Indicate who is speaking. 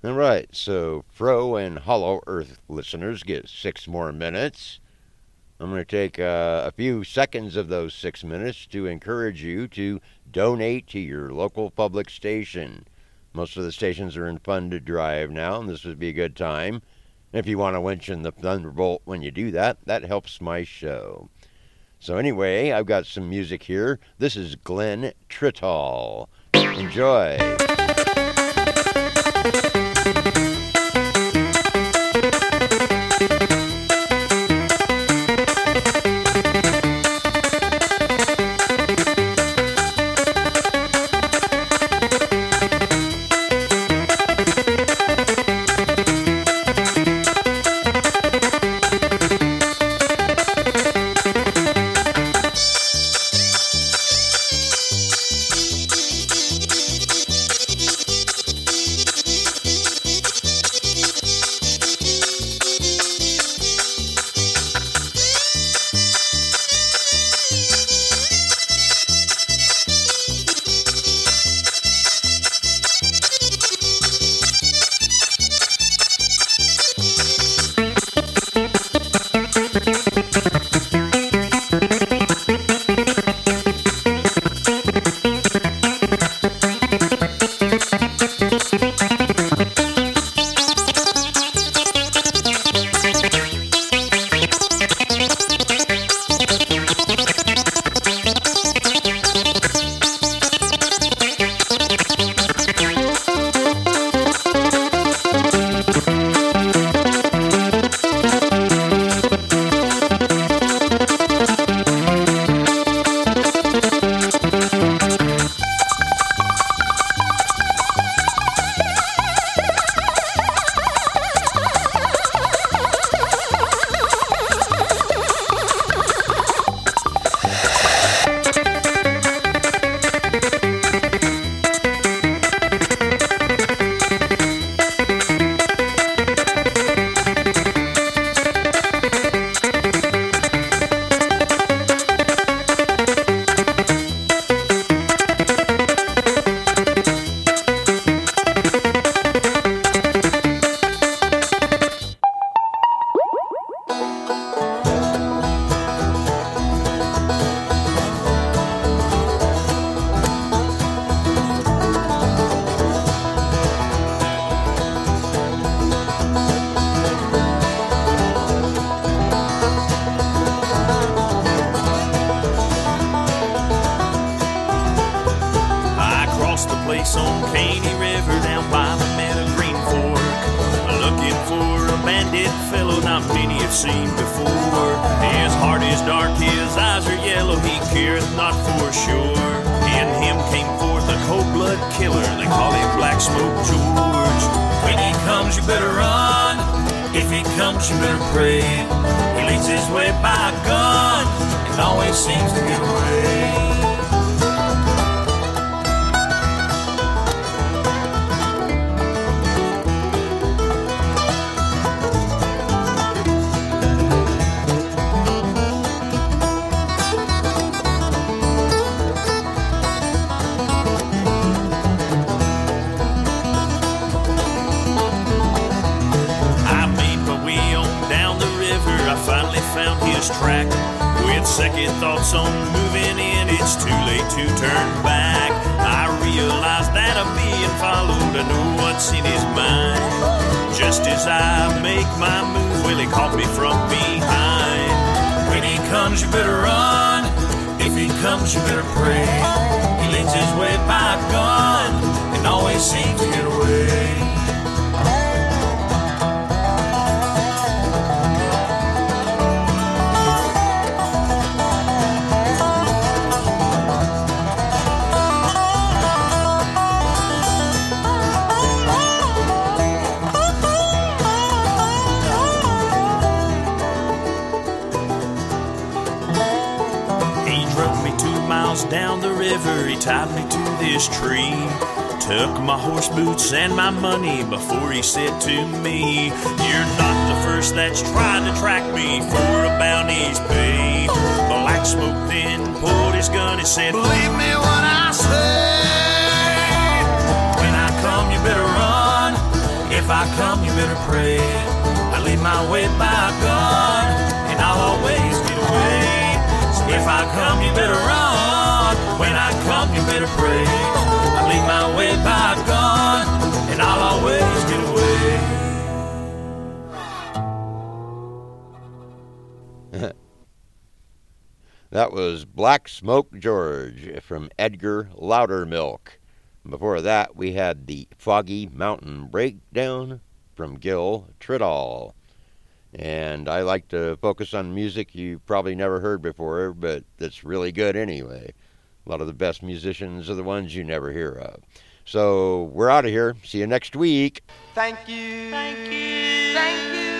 Speaker 1: All right, so Fro and Hollow Earth listeners get 6 more minutes. I'm going to take a few seconds of those 6 minutes to encourage you to donate to your local public station. Most of the stations are in funded drive now, and this would be a good time. If you want to mention the Thunderbolt when you do that, that helps my show. So anyway, I've got some music here. This is Glenn Trittall. Enjoy.
Speaker 2: And my money before he said to me, "You're not the first that's tried to track me for a bounty's pay." Black Smoke then pulled his gun and said, "Believe me when I say, when I come you better run. If I come, you better pray. I leave my way by God, and I'll always get away. So if I come, you better run. When I come, you better pray. I leave my way by God, and I'll always get away.
Speaker 1: That was Black Smoke George from Edgar Loudermilk. Before that, we had the Foggy Mountain Breakdown from Gil Triddall. And I like to focus on music you've probably never heard before, but that's really good anyway. A lot of the best musicians are the ones you never hear of. So we're out of here. See you next week.
Speaker 3: Thank you.
Speaker 4: Thank you. Thank you.